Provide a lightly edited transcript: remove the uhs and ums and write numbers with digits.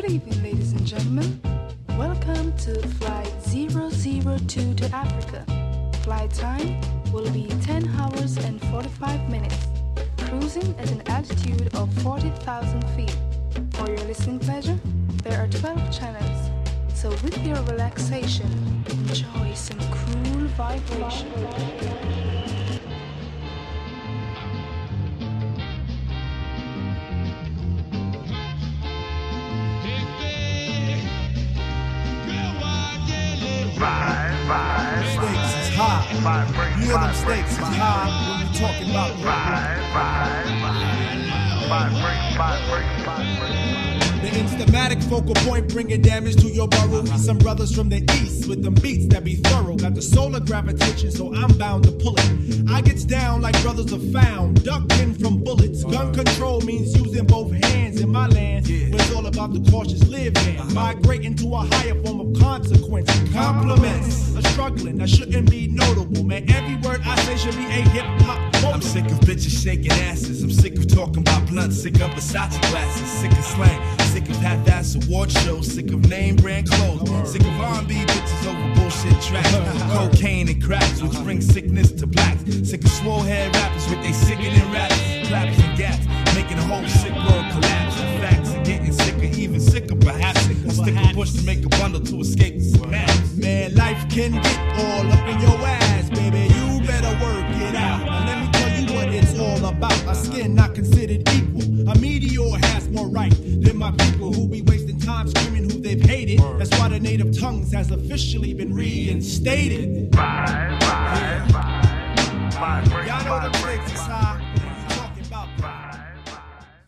evening, ladies and gentlemen. Welcome to Flight 002 to Africa. Flight time will be 10 hours and 45 minutes, cruising at an altitude of 40,000 feet. For your listening pleasure, there are 12 channels, so with your relaxation, enjoy some cool vibration. Stakes is high. You know them stakes is high when we talking about the instamatic focal point bringing damage to your burrow. We some brothers from the east with them beats that be thorough. Got the solar gravitation, so I'm bound to pull it. I gets down like brothers are found, ducking from bullets. Gun control means using both hands in my land. When it's all about the cautious living, migrating to a higher form of consequence. Compliments are struggling, that shouldn't be notable. Man, every word I say should be a hip-hop quote. I'm sick of bitches shaking asses. I'm sick of talking about blunts. Sick of Versace glasses. Sick of slang. Sick of half-ass award shows. Sick of name brand clothes. Sick of R&B bitches over bullshit tracks. Cocaine and cracks, which bring sickness to blacks. Sick of swole head rappers with they sickening raps. Claps and gaps, making the whole sick world collapse. The facts are getting sicker, even sicker perhaps. A sticker push to make a bundle to escape the maps. Man, life can get all up in your ass, baby. You better work it out. Now let me tell you what it's all about. A skin not considered equal. A meteor has more right than my people who be wasting time screaming who they've hated. That's why the native tongues has officially been reinstated. Y'all know the stakes is high.